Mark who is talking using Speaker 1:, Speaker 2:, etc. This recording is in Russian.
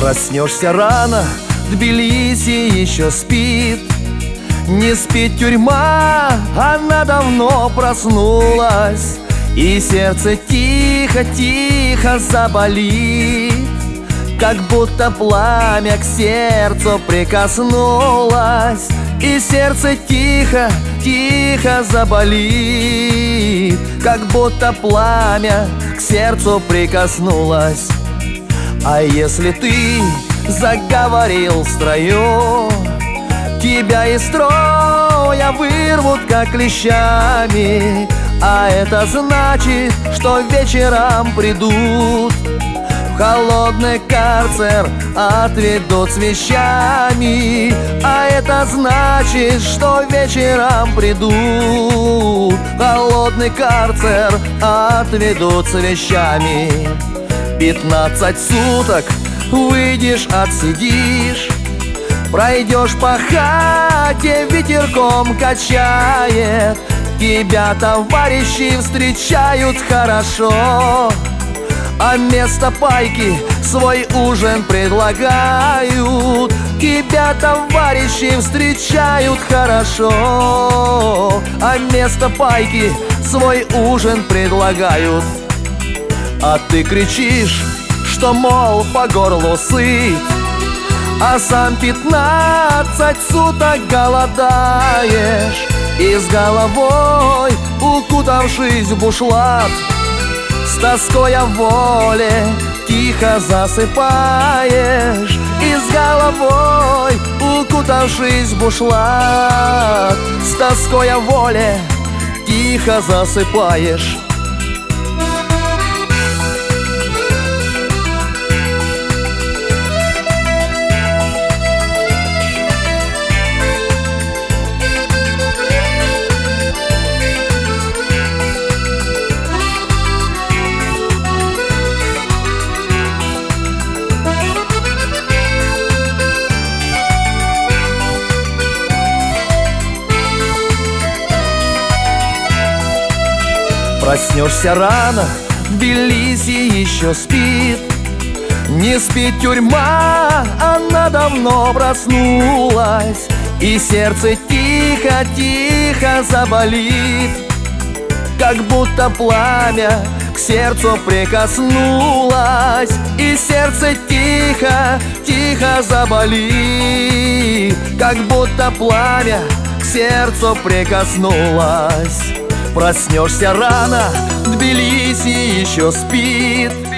Speaker 1: Проснешься рано, Тбилиси еще спит. Не спит тюрьма, она давно проснулась, и сердце тихо-тихо заболит, как будто пламя к сердцу прикоснулось. И сердце тихо-тихо заболит, как будто пламя к сердцу прикоснулось. А если ты заговорил в строю, тебя из строя вырвут как клещами. А это значит, что вечером придут в холодный карцер, отведут с вещами. А это значит, что вечером придут в холодный карцер, отведут с вещами. 15 суток выйдешь, отсидишь, пройдешь по хате, ветерком качает. Тебя товарищи встречают хорошо, а вместо пайки свой ужин предлагают. Тебя товарищи встречают хорошо, а вместо пайки свой ужин предлагают. А ты кричишь, что, мол, по горлу сыт, а сам 15 суток голодаешь. И с головой, укутавшись в бушлат, с тоской о воле тихо засыпаешь. И с головой, укутавшись в бушлат, с тоской о воле тихо засыпаешь. Проснешься рано, Тбилиси еще спит. Не спит тюрьма, она давно проснулась, и сердце тихо-тихо заболит, как будто пламя к сердцу прикоснулось. И сердце тихо-тихо заболит, как будто пламя к сердцу прикоснулось. Проснешься рано, Тбилиси еще спит.